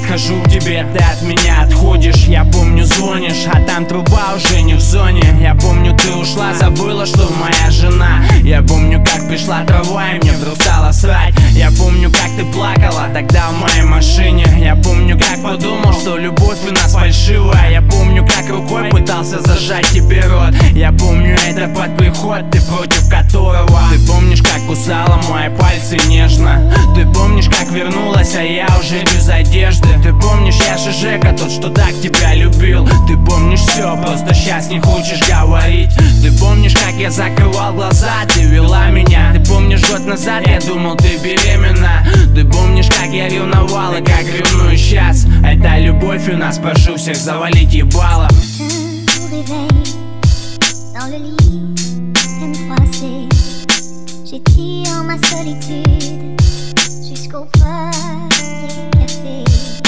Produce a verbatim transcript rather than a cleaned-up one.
подхожу к тебе, ты от меня отходишь. Я помню, звонишь, а там труба уже не в зоне. Я помню, ты ушла, забыла, что моя жена. Я помню, как пришла трава и мне вдруг стало срать. Я помню, как ты плакала тогда в моей машине. Я помню, как подумал, что любовь у нас фальшивая. Я помню, как рукой пытался зажать тебе рот. Я помню, это под приход, ты против которого. Ты помнишь, как кусала мои пальцы нежно. Ты помнишь, как вернулась, а я уже без одежды. Ты помнишь, я же Жека, тот, что так тебя любил. Ты помнишь все, просто сейчас не хочешь говорить. Ты помнишь, как я закрывал глаза, ты вела меня. Ты помнишь, год назад я думал, ты беременна. Ты помнишь, как я ревновал и как ревную сейчас. Это любовь у нас, прошу всех завалить ебало. Au réveil, dans le lit, peine froissée, j'étire ma solitude jusqu'au feu.